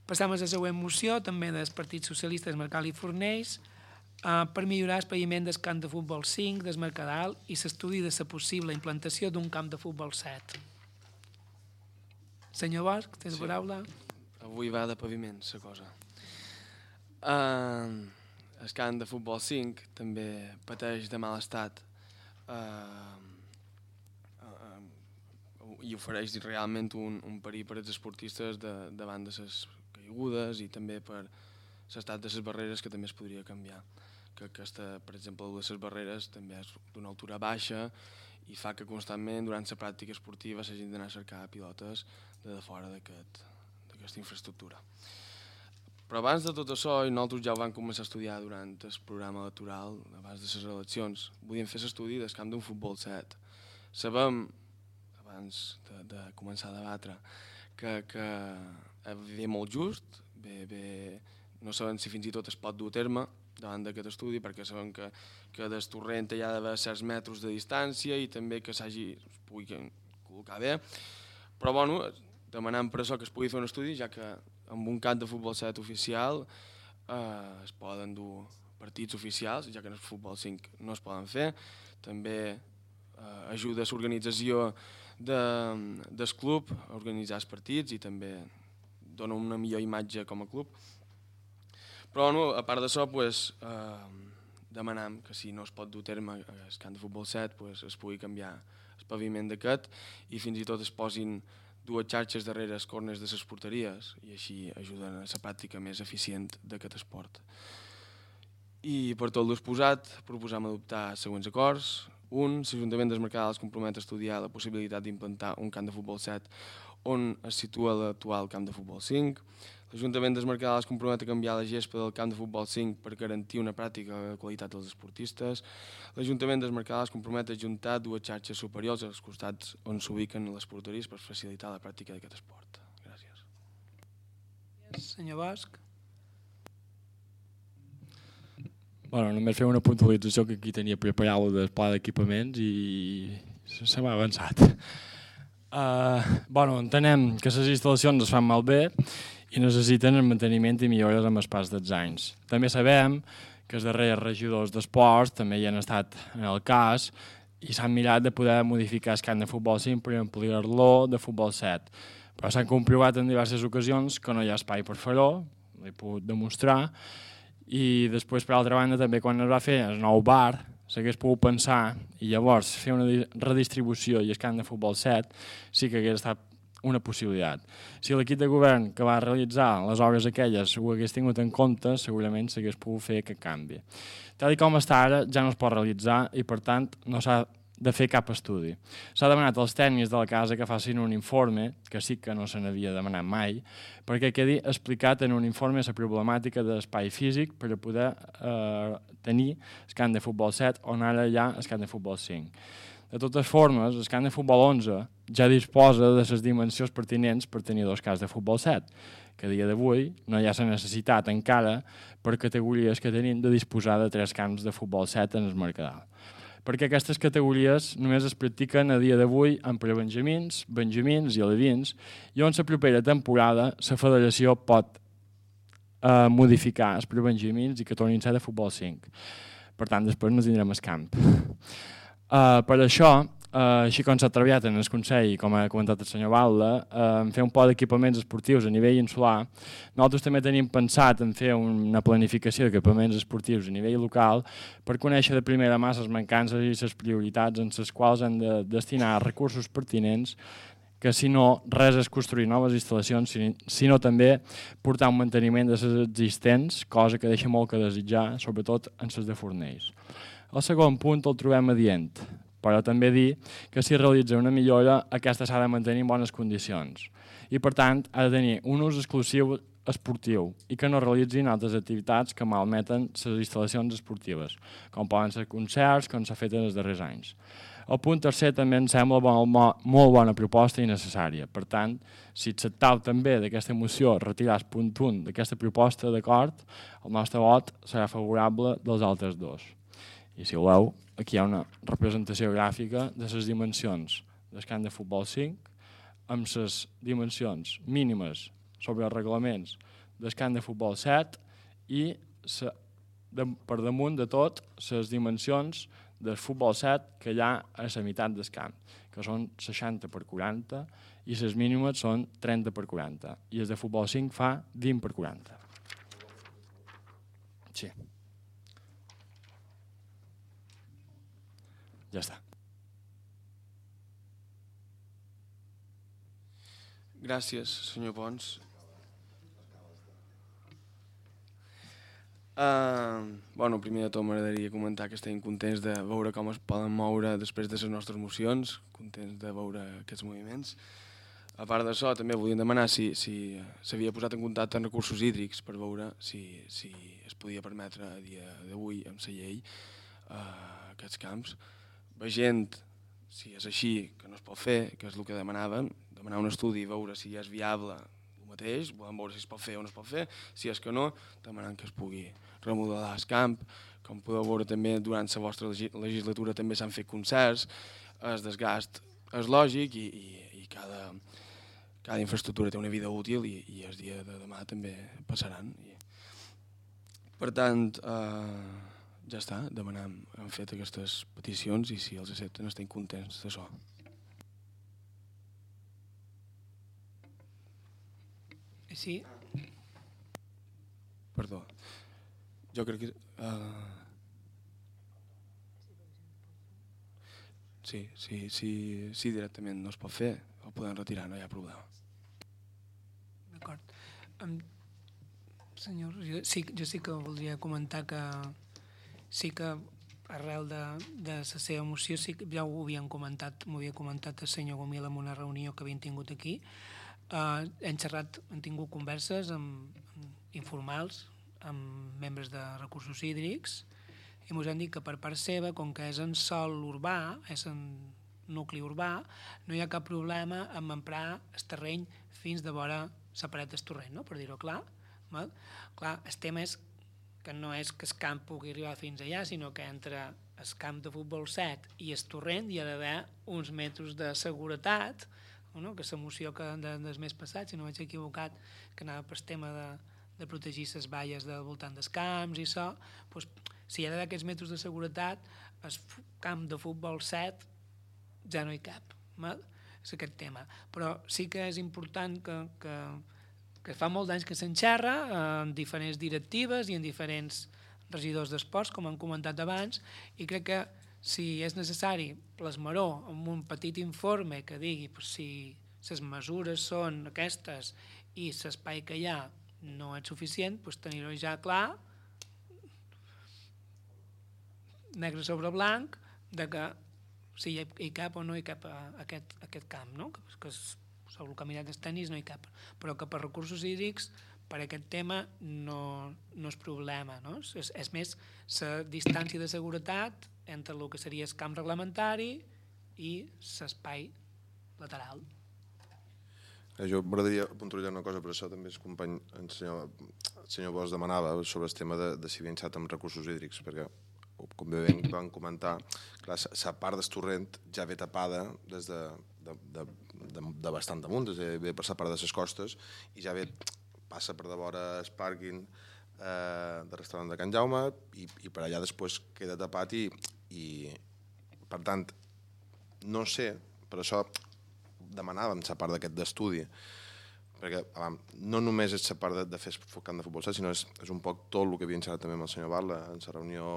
Passam a la següent moció, també del Partit Socialista del Mercal i Fornells, per millorar el paviment del camp de futbol 5 del Mercadal i l'estudi de la possible implantació d'un camp de futbol 7. Senyor Bosch, tens la paraula? Avui va de paviment, la cosa. El camp de futbol 5 també pateix de mal estat i ofereix realment un perill per als esportistes davant de les caigudes i també per l'estat de les barreres, que també es podria canviar. Que aquesta, per exemple, de les barreres també és d'una altura baixa i fa que constantment durant la pràctica esportiva s'hagin d'anar a cercar pilotes de fora d'aquesta infraestructura. Però abans de tot això, i nosaltres ja ho vam començar a estudiar durant el programa electoral, abans de les eleccions, volíem fer l'estudi del camp d'un futbol 7. Sabem, abans de començar a debatre, que ve molt just, no sabem si fins i tot es pot dur a terme davant d'aquest estudi, perquè sabem que del torrent hi ha d'haver certs metres de distància i també que es pugui col·locar bé. Però bueno, demanem per això que es pugui fer un estudi, ja que amb un camp de futbol 7 oficial es poden dur partits oficials, ja que en el futbol 5 no es poden fer. També ajuda a l'organització del club a organitzar els partits i també dona una millor imatge com a club. Però a part d'això, demanem que si no es pot dur a terme el camp de futbol 7 es pugui canviar el paviment d'aquest i fins i tot es posin dues xarxes darrere els corners de les porteries i així ajuden a la pràctica més eficient d'aquest esport. I per tot l'exposat proposam adoptar els següents acords. 1. L'Ajuntament del Mercadal es compromet a estudiar la possibilitat d'implantar un camp de futbol 7 on es situa l'actual camp de futbol 5. L'Ajuntament del Mercadal es compromet a canviar la gespa del camp de futbol 5 per garantir una pràctica de qualitat dels esportistes. L'Ajuntament del Mercadal es compromet a ajuntar dues xarxes superiors als costats on s'ubiquen les porteries per facilitar la pràctica d'aquest esport. Gràcies. Senyor Bosch. Només fer una puntualització, que aquí tenia preparat el pla d'equipaments i se m'ha avançat. Entenem que les instal·lacions es fan malbé i necessiten el manteniment i millores amb el pas dels anys. També sabem que els darrers regidors d'esports també hi han estat en el cas i s'han mirat de poder modificar el camp de futbol 5 per ampliar-lo de futbol 7. Però s'han comprovat en diverses ocasions que no hi ha espai per fer-ho, l'he pogut demostrar, i després, per altra banda, també quan es va fer el nou bar, s'hagués pogut pensar i llavors fer una redistribució i el camp de futbol 7 sí que hagués estat una possibilitat. Si l'equip de govern que va realitzar les obres aquelles ho hagués tingut en compte, segurament s'hagués pogut fer aquest canvi. Tal com està ara, ja no es pot realitzar i, per tant, no s'ha de fer cap estudi. S'ha demanat als tècnics de la casa que facin un informe, que sí que no se n'havia demanat mai, perquè quedi explicat en un informe la problemàtica de l'espai físic per a poder tenir el camp de futbol 7 on ara hi ha el camp de futbol 5. De totes formes, el camp de futbol 11 ja disposa de les dimensions pertinents per tenir dos camps de futbol 7, que a dia d'avui no hi ha la necessitat encara per categories que tenim de disposar de 3 camps de futbol 7 en el Mercadal. Perquè aquestes categories només es practiquen a dia d'avui en prebenjamins, benjamins i alevins, i on la propera temporada la federació pot modificar els prebenjamins i que tornin a ser de futbol 5. Per tant, després no tindrem el camp. Per això, així com s'ha treballat en el Consell, com ha comentat el senyor Balda, en fer un pla d'equipaments esportius a nivell insular, nosaltres també tenim pensat en fer una planificació d'equipaments esportius a nivell local per conèixer de primera mà les mancances i les prioritats en les quals hem de destinar recursos pertinents, que si no, res és construir noves instal·lacions, sinó també portar un manteniment de les existents, cosa que deixa molt que desitjar, sobretot en les de Fornells. El segon punt el trobem adient, però també dir que si realitza una millora, aquesta s'ha de mantenir en bones condicions i, per tant, ha de tenir un ús exclusiu esportiu i que no realitzin altres activitats que malmeten les instal·lacions esportives, com poden ser concerts, com s'ha fet en els darrers anys. El punt tercer també em sembla molt bona proposta i necessària. Per tant, si acceptau també d'aquesta moció retirar el punt 1 d'aquesta proposta d'acord, el nostre vot serà favorable dels altres dos. I si voleu, aquí hi ha una representació gràfica de les dimensions del camp de futbol 5 amb les dimensions mínimes sobre els reglaments del camp de futbol 7 i per damunt de tot les dimensions del futbol 7 que hi ha a la meitat del camp, que són 60 per 40 i les mínimes són 30 per 40 i el de futbol 5 fa 20 per 40. Sí. Ja està. Gràcies, senyor Pons. Primer de tot m'agradaria comentar que estem contents de veure com es poden moure després de les nostres mocions, contents de veure aquests moviments. A part d'això, també volíem demanar si s'havia posat en contacte amb recursos hídrics per veure si es podia permetre a dia d'avui, amb la llei, aquests camps. Veient si és així, que no es pot fer, que és el que demanàvem, demanar un estudi i veure si és viable el mateix, volem veure si es pot fer o no es pot fer, si és que no, demanant que es pugui remodelar el camp. Com podeu veure també durant la vostra legislatura també s'han fet concerts, el desgast és lògic i cada infraestructura té una vida útil i el dia de demà també passaran. Per tant, ja està, hem fet aquestes peticions i si els accepten estem contents d'això. Sí. Perdó. Jo crec que... Sí, directament no es pot fer, ho podem retirar, no hi ha problema. D'acord. Senyor, jo sí que voldria comentar que sí que arrel de la seva moció sí que ja ho havien comentat, m'ho havia comentat el senyor Gomil en una reunió que havien tingut aquí. Hem tingut converses informals amb membres de recursos hídrics i ens han dit que per part seva, com que és en sòl urbà, és en nucli urbà, no hi ha cap problema en emprar el terreny fins de vora la paret del torrent, no? Per dir-ho clar. Clar, el tema és que no és que el camp pugui arribar fins allà, sinó que entre el camp de futbol 7 i el torrent hi ha d'haver uns metres de seguretat, no? Que la moció del mes passat, si no vaig equivocat, que anava per tema de protegir les valles del voltant dels camps i això, doncs, si hi ha d'haver aquests metres de seguretat, el camp de futbol 7 ja no hi cap, és aquest tema. Però sí que és important que fa molt d'anys que s'enxerra en diferents directives i en diferents regidors d'esports, com han comentat abans, i crec que si és necessari plasmar-ho amb un petit informe que digui si les mesures són aquestes i l'espai que hi ha no és suficient, tenir-ho ja clar, negre sobre blanc, de que si hi cap o no hi cap aquest camp, no? Que sobre el caminat dels tenis no hi cap, però que per recursos hídrics per aquest tema no és problema, no? És més la distància de seguretat entre el que seria el camp reglamentari i l'espai lateral. Jo m'agradaria puntualitzar una cosa, per això també el company, el senyor Bosch demanava sobre el tema de si havien xat amb recursos hídrics, perquè, com bé van comentar, la part del torrent ja ve tapada des de bastant damunt, ve per la part de les costes i ja ve, passa per de vora el pàrquing del restaurant de Can Jaume i per allà després queda tapat i per tant, no sé, per això demanàvem la part d'aquest d'estudi, perquè no només és la part de fer el camp de futbol 7, sinó és un poc tot el que havíem xerrat també amb el senyor Barla en la reunió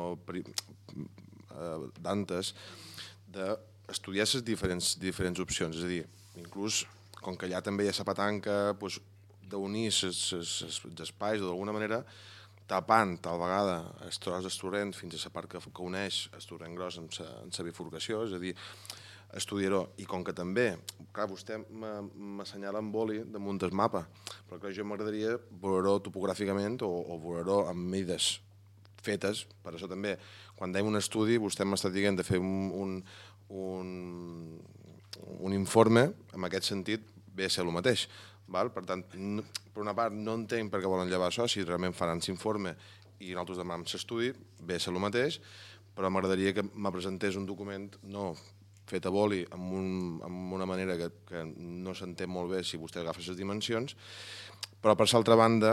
d'antes, d'estudiar les diferents opcions, és a dir, inclús, com que allà també hi ha la petanca, d'unir els espais d'alguna manera, tapant tal vegada el tros del torrent fins a la part que uneix el torrent gros amb la bifurcació, és a dir, estudiar-ho, i com que també, clar, vostè m'assenyala amb boli damunt del mapa, però clar, jo m'agradaria veure-ho topogràficament o veure-ho amb mides fetes, per això també, quan dèiem un estudi, vostè m'està dient de fer un informe, en aquest sentit, ve a ser el mateix. Per tant, per una part, no entenc per què volen llevar això, si realment faran l'informe i nosaltres demanem l'estudi, ve a ser el mateix, però m'agradaria que me presentés un document, no fet a boli, amb una manera que no s'entén molt bé si vostè agafa les dimensions, Però, per l'altra banda,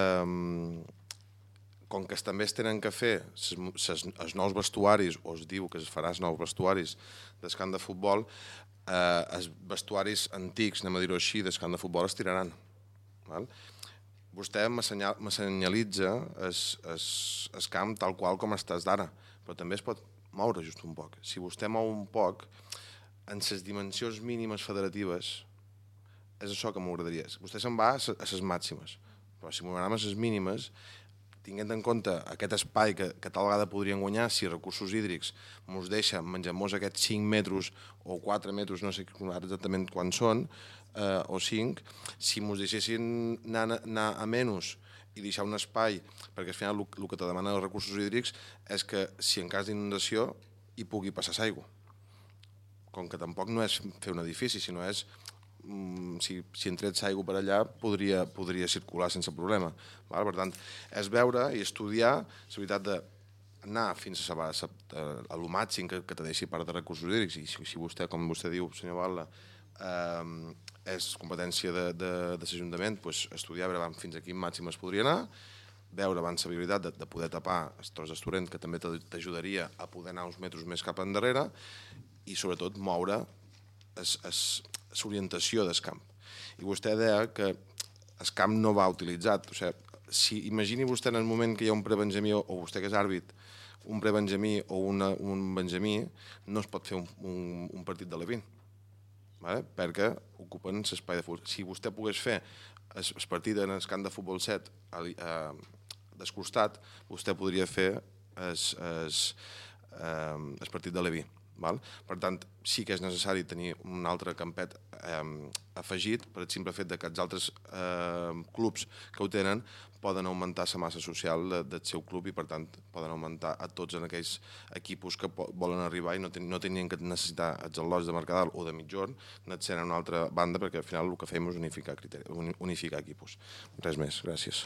com que també es tenen que fer els nous vestuaris, o es diu que es farà els nous vestuaris del camp de futbol, els vestuaris antics, anem a dir-ho així, del camp de futbol es tiraran. Val? Vostè m'assenyalitza el camp tal qual com estàs d'ara, però també es pot moure just un poc. Si vostè mou un poc, en les dimensions mínimes federatives, és això que m'agradaria. Vostè se'n va a les màximes, però si m'ho anem a les mínimes, tinguent en compte aquest espai que tal vegada podrien guanyar si recursos hídrics ens deixa menjar-nos aquests 5 metres o 4 metres, no sé exactament quan són, o 5, si ens deixessin anar a menys i deixar un espai, perquè al final el que te demana els recursos hídrics és que si en cas d'inundació hi pugui passar l'aigua. Com que tampoc no és fer un edifici, sinó és si entrets aigua per allà podria circular sense problema. Per tant, és veure i estudiar la veritat d'anar fins a lo màxim que te deixi part de recursos hídrics, i si vostè, com vostè diu, senyor Batlle, és competència de l'Ajuntament, estudiar veure fins a quin màxim es podria anar, veure abans la viabilitat de poder tapar els tros d'estorrent, que també t'ajudaria a poder anar uns metres més cap endarrere, i sobretot moure l'orientació del camp. I vostè deia que el camp no va utilitzat. O sigui, si imagini vostè en el moment que hi ha un prebenjamí, o vostè que és àrbit, un prebenjamí o un benjamí, no es pot fer un partit de Levin, perquè ocupen l'espai de futbol. Si vostè pogués fer el partit en el camp de futbol 7 del costat, vostè podria fer el partit de Leví. Per tant, sí que és necessari tenir un altre campet afegit per el simple fet que els altres clubs que ho tenen poden augmentar la massa social del seu club i, per tant, poden augmentar a tots en aquells equipos que volen arribar i no tenien que necessitar els al·lots de Mercadal o de Mitjorn, anar-se'n a una altra banda, perquè al final el que fem és unificar equipos. Res més, gràcies.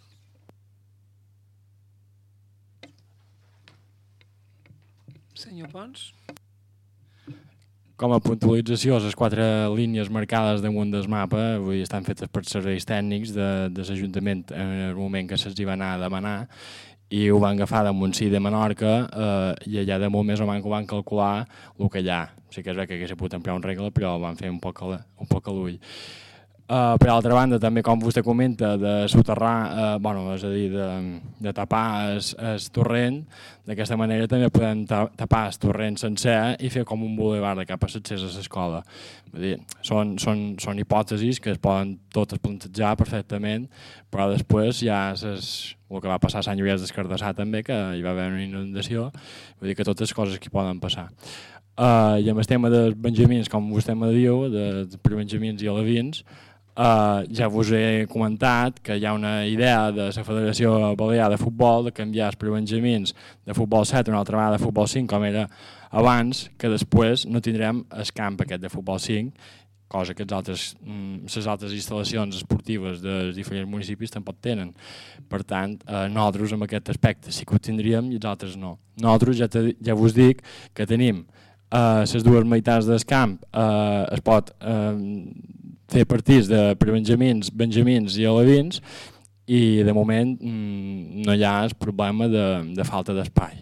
Senyor Pons? Com a puntualització, les 4 línies marcades damunt del mapa avui estan fetes per serveis tècnics de l'Ajuntament en el moment que se'ls va anar a demanar, i ho van agafar de Montsí de Menorca i allà damunt més o menys ho van calcular el que hi ha. Sí que és bé que hagués pogut emplear un regle, però van fer un poc a l'ull. Per altra banda, també com vostè comenta, de soterrar, és a dir, de tapar el torrent, d'aquesta manera també podem tapar el torrent sencer i fer com un bulevard de cap a l'accés a l'escola. Són hipòtesis que es poden totes plantejar perfectament, però després ja el que va passar a Sant Lluís d'Escardassà també, que hi va haver una inundació, vull dir que totes coses que poden passar. I amb el tema dels benjamins, com vostè me diu, de prebenjamins i alevins, ja vos he comentat que hi ha una idea de la Federació Balear de Futbol de canviar els prebenjamins de futbol 7 a una altra vegada de futbol 5 com era abans, que després no tindrem el camp aquest de futbol 5, cosa que les altres instal·lacions esportives dels diferents municipis tampoc tenen. Per tant, nosaltres amb aquest aspecte sí que ho tindríem i els altres no. Nosaltres ja vos dic que tenim les dues meitats del camp, es pot fer partits de prebenjamins, benjamins i alevins, i de moment no hi ha el problema de falta d'espai.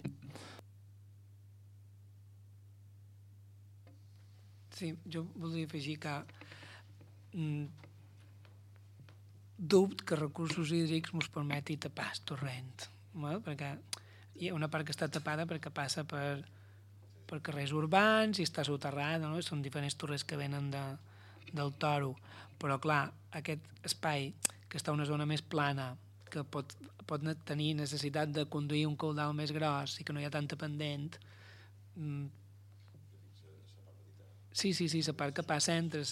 Sí, jo volia afegir que dubte que recursos hídrics ens permeti tapar el torrent, perquè hi ha una part que està tapada perquè passa per carrers urbans i està soterrada, no? Són diferents torres que venen del Toro, però clar, aquest espai que està a una zona més plana, que pot tenir necessitat de conduir un caudal més gros i que no hi ha tanta pendent. Sí, la part que passa entre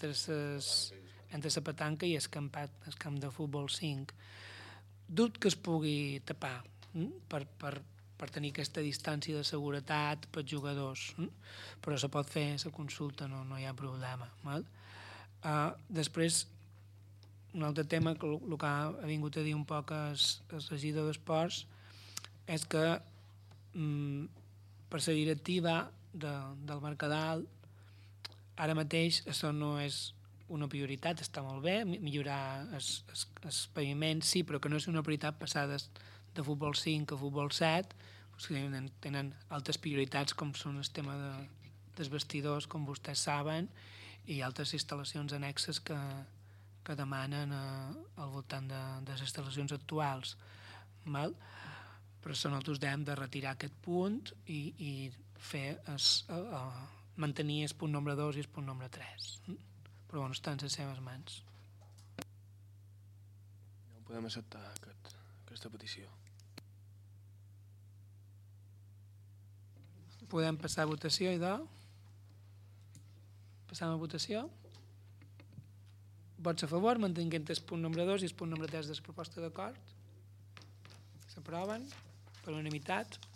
la petanca i el camp de futbol 5. Dubte que es pugui tapar per tenir aquesta distància de seguretat pels jugadors, però se pot fer la consulta, no hi ha problema. Després, un altre tema, que el que ha vingut a dir un poc el regidor d'Esports, és que per la directiva del Mercadal, ara mateix això no és una prioritat, està molt bé, millorar el paviment, sí, però que no és una prioritat passar de futbol 5 a futbol 7, doncs tenen altres prioritats com són el tema dels vestidors, com vostès saben, i altres instal·lacions annexes que demanen al voltant de les instal·lacions actuals. Val? Però nosaltres hem de retirar aquest punt i fer mantenir el punt nombre 2 i el punt nombre 3. Però bueno, està en les seves mans. No podem acceptar aquesta petició. Podem passar a votació, idò? Passam a votació? Vots a favor, mantenint el punt nombre 2 i el punt nombre 3 de la proposta d'acord? S'aproven per unanimitat.